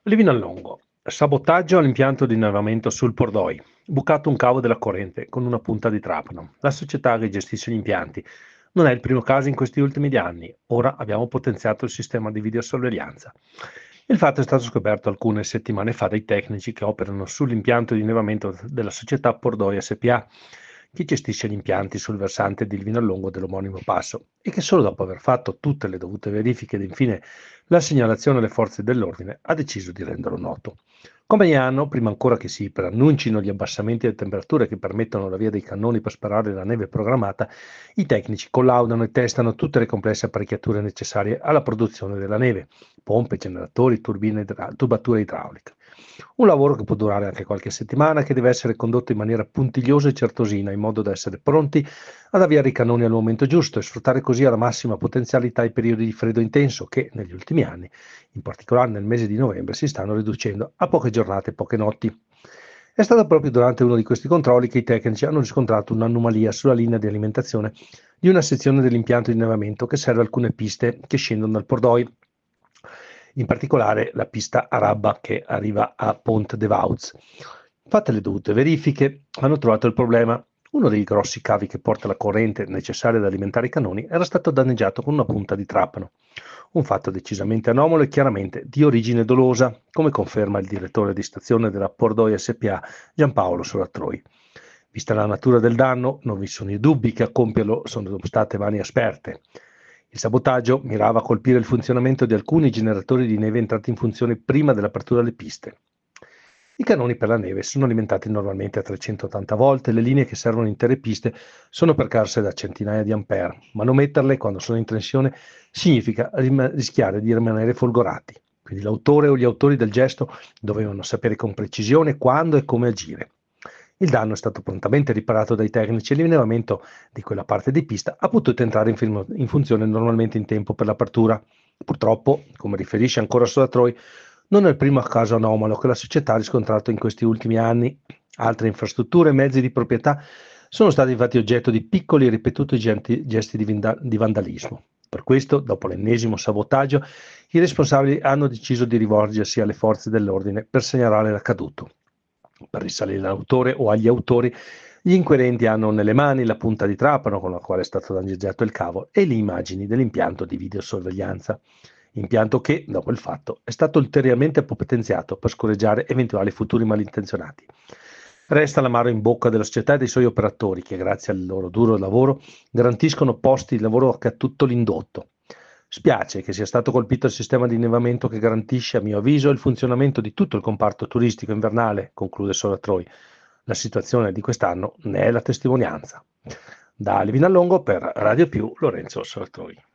Livinallongo. Sabotaggio all'impianto di innevamento sul Pordoi. Bucato un cavo della corrente con una punta di trapano. La società che gestisce gli impianti. Non è il primo caso in questi ultimi anni. Ora abbiamo potenziato il sistema di videosorveglianza. Il fatto è stato scoperto alcune settimane fa dai tecnici che operano sull'impianto di innevamento della società Pordoi SPA, che gestisce gli impianti sul versante di Livinallongo dell'omonimo passo, e che solo dopo aver fatto tutte le dovute verifiche ed infine la segnalazione alle forze dell'ordine ha deciso di renderlo noto. Come ogni anno, prima ancora che si preannuncino gli abbassamenti delle temperature che permettono la via dei cannoni per sparare la neve programmata, i tecnici collaudano e testano tutte le complesse apparecchiature necessarie alla produzione della neve: pompe, generatori, tubature idrauliche. Un lavoro che può durare anche qualche settimana, che deve essere condotto in maniera puntigliosa e certosina, in modo da essere pronti ad avviare i cannoni al momento giusto e sfruttare così alla massima potenzialità i periodi di freddo intenso che, negli ultimi anni, in particolare nel mese di novembre, si stanno riducendo a poche giornate e poche notti. È stato proprio durante uno di questi controlli che i tecnici hanno riscontrato un'anomalia sulla linea di alimentazione di una sezione dell'impianto di innevamento che serve alcune piste che scendono dal Pordoi, in particolare la pista Arabba che arriva a Pont de Vauz. Fatte le dovute verifiche, hanno trovato il problema. Uno dei grossi cavi che porta la corrente necessaria ad alimentare i cannoni era stato danneggiato con una punta di trapano. Un fatto decisamente anomalo e chiaramente di origine dolosa, come conferma il direttore di stazione della Pordoi SPA, Giampaolo Soratroi. Vista la natura del danno, non vi sono dubbi che a compierlo sono state mani esperte. Il sabotaggio mirava a colpire il funzionamento di alcuni generatori di neve entrati in funzione prima dell'apertura delle piste. I cannoni per la neve sono alimentati normalmente a 380 volt e le linee che servono intere piste sono percorse da centinaia di ampere. Manometterle quando sono in tensione significa rischiare di rimanere folgorati. Quindi l'autore o gli autori del gesto dovevano sapere con precisione quando e come agire. Il danno è stato prontamente riparato dai tecnici e l'allevamento di quella parte di pista ha potuto entrare in funzione normalmente in tempo per l'apertura. Purtroppo, come riferisce ancora Sodatroi, non è il primo caso anomalo che la società ha riscontrato in questi ultimi anni. Altre infrastrutture e mezzi di proprietà sono stati infatti oggetto di piccoli e ripetuti gesti di vandalismo. Per questo, dopo l'ennesimo sabotaggio, i responsabili hanno deciso di rivolgersi alle forze dell'ordine per segnalare l'accaduto. Per risalire all'autore o agli autori, gli inquirenti hanno nelle mani la punta di trapano con la quale è stato danneggiato il cavo e le immagini dell'impianto di videosorveglianza. Impianto che, dopo il fatto, è stato ulteriormente potenziato per scorreggiare eventuali futuri malintenzionati. Resta l'amaro in bocca della società e dei suoi operatori che, grazie al loro duro lavoro, garantiscono posti di lavoro a tutto l'indotto. Spiace che sia stato colpito il sistema di innevamento che garantisce, a mio avviso, il funzionamento di tutto il comparto turistico invernale, conclude Soratroi. La situazione di quest'anno ne è la testimonianza. Da Livinallongo per Radio Più, Lorenzo Soratroi.